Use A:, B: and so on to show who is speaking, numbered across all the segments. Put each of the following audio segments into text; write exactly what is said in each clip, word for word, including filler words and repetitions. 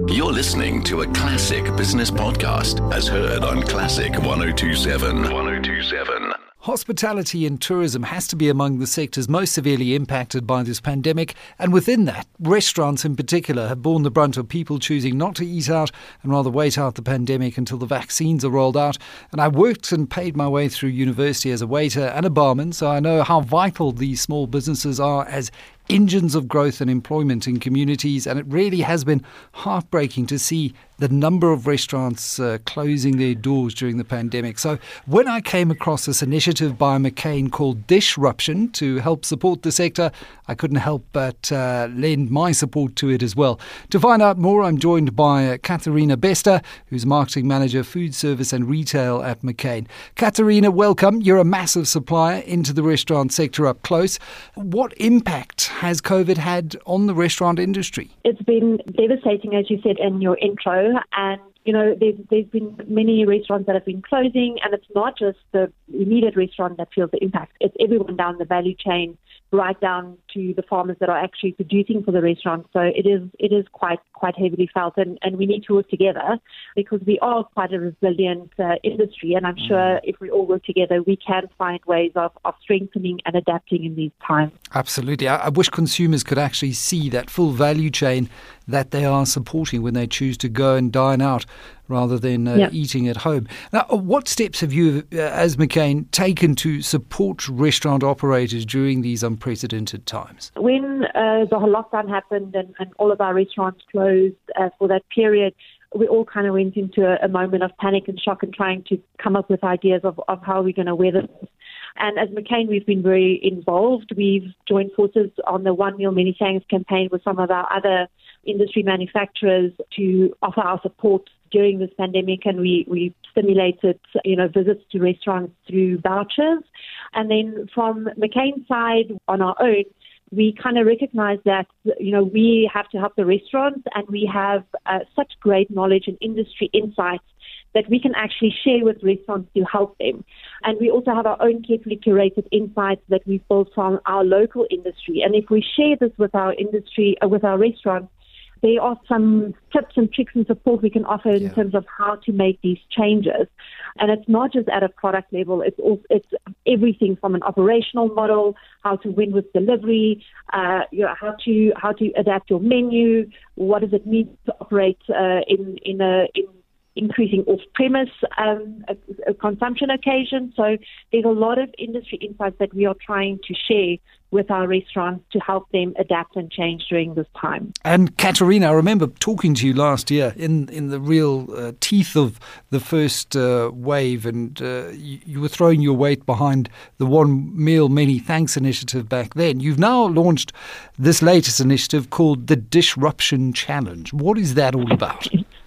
A: You're listening to a Classic Business Podcast as heard on Classic one oh two point seven. one oh two point seven.
B: Hospitality and tourism has to be among the sectors most severely impacted by this pandemic, and within that, restaurants in particular have borne the brunt of people choosing not to eat out and rather wait out the pandemic until the vaccines are rolled out. And I worked and paid my way through university as a waiter and a barman, so I know how vital these small businesses are as engines of growth and employment in communities, and it really has been heartbreaking to see the number of restaurants uh, closing their doors during the pandemic. So when I came across this initiative by McCain called Disruption to help support the sector, I couldn't help but uh, lend my support to it as well. To find out more, I'm joined by uh, Katharina Bester, who's Marketing Manager, Food Service and Retail at McCain. Katharina, welcome. You're a massive supplier into the restaurant sector up close. What impact has COVID had on the restaurant industry?
C: It's been devastating, as you said in your intro. And, you know, there's, there's been many restaurants that have been closing, and it's not just the immediate restaurant that feels the impact. It's everyone down the value chain, right down to the farmers that are actually producing for the restaurant. So it is it is quite quite heavily felt, and, and we need to work together because we are quite a resilient uh, industry, and I'm mm. sure if we all work together, we can find ways of, of strengthening and adapting in these times.
B: Absolutely. I, I wish consumers could actually see that full value chain that they are supporting when they choose to go and dine out rather than uh, yep. eating at home. Now, what steps have you, uh, as McCain, taken to support restaurant operators during these unprecedented times?
C: When uh, the whole lockdown happened and, and all of our restaurants closed uh, for that period, we all kind of went into a, a moment of panic and shock and trying to come up with ideas of, of how we're going to weather this. And as McCain, we've been very involved. We've joined forces on the One Meal, Many Thanks campaign with some of our other industry manufacturers to offer our support during this pandemic, and we, we stimulated, you know, visits to restaurants through vouchers. And then from McCain's side, on our own, we kind of recognize that, you know, we have to help the restaurants, and we have uh, such great knowledge and industry insights that we can actually share with restaurants to help them. And we also have our own carefully curated insights that we've built from our local industry. And if we share this with our industry, uh, with our restaurants, there are some tips and tricks and support we can offer in yeah. terms of how to make these changes. And it's not just at a product level, it's also, it's everything from an operational model, how to win with delivery, uh, you know, how to how to adapt your menu, what does it mean to operate uh, in in a in increasing off-premise um, a, a consumption occasion. So there's a lot of industry insights that we are trying to share with our restaurants to help them adapt and change during this time.
B: And Katharina, I remember talking to you last year in, in the real uh, teeth of the first uh, wave, and uh, you, you were throwing your weight behind the One Meal, Many Thanks initiative back then. You've now launched this latest initiative called the Disruption Challenge. What is that all about?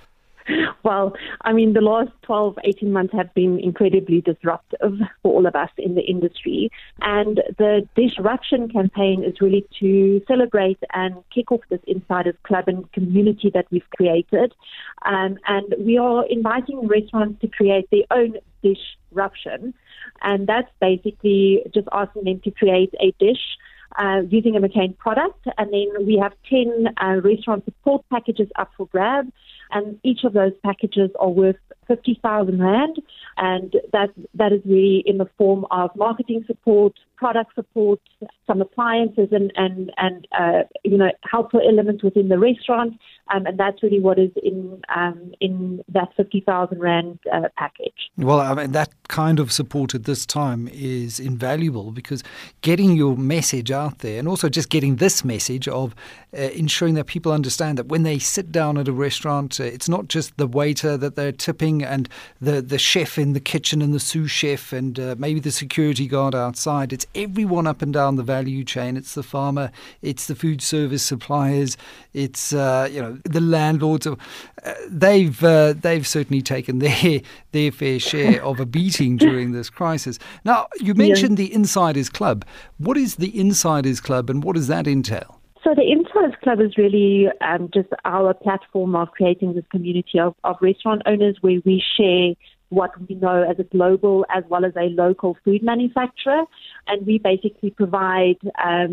C: Well, I mean, the last twelve, eighteen months have been incredibly disruptive for all of us in the industry. And the Disruption campaign is really to celebrate and kick off this Insiders Club and community that we've created. Um, and we are inviting restaurants to create their own disruption. And that's basically just asking them to create a dish Uh, using a McCain product, and then we have ten uh, restaurant support packages up for grab, and each of those packages are worth fifty thousand rand, and that that is really in the form of marketing support, product support, some appliances, and and and uh, you know helpful elements within the restaurant, um, and that's really what is in um, in that fifty thousand rand uh, package.
B: Well, I mean, that kind of support at this time is invaluable, because getting your message out there, and also just getting this message of uh, ensuring that people understand that when they sit down at a restaurant, uh, it's not just the waiter that they're tipping and the, the chef in the kitchen and the sous chef and uh, maybe the security guard outside. It's everyone up and down the value chain. It's the farmer, it's the food service suppliers, it's uh, you know the landlords. Uh, they've uh, they've certainly taken their their fair share of a beating during this crisis. Now, you mentioned yeah. the Insiders Club. What is the Insiders Club, and what does that entail?
C: So the Insiders Club is really um, just our platform of creating this community of, of restaurant owners where we share what we know as a global as well as a local food manufacturer. And we basically provide um,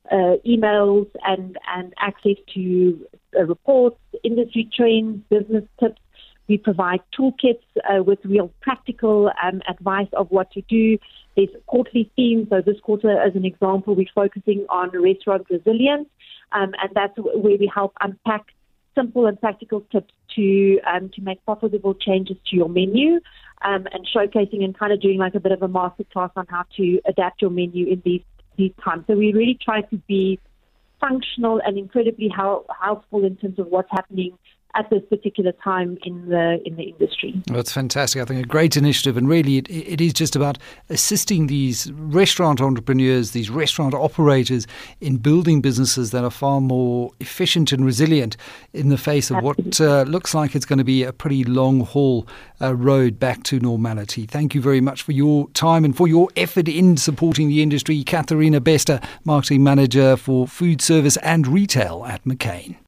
C: uh, emails and, and access to uh, reports, industry trends, business tips. We provide toolkits uh, with real practical um, advice of what to do. There's quarterly themes. So this quarter, as an example, we're focusing on restaurant resilience, um, and that's where we help unpack simple and practical tips to um, to make profitable changes to your menu, um, and showcasing and kind of doing like a bit of a masterclass on how to adapt your menu in these these times. So we really try to be functional and incredibly help, helpful in terms of what's happening at this particular time in the in the industry.
B: Well, it's fantastic. I think a great initiative, and really it, it is just about assisting these restaurant entrepreneurs, these restaurant operators in building businesses that are far more efficient and resilient in the face of Absolutely. what uh, looks like it's going to be a pretty long haul uh, road back to normality. Thank you very much for your time and for your effort in supporting the industry. Katharina Bester, Marketing Manager for Food Service and Retail at McCain.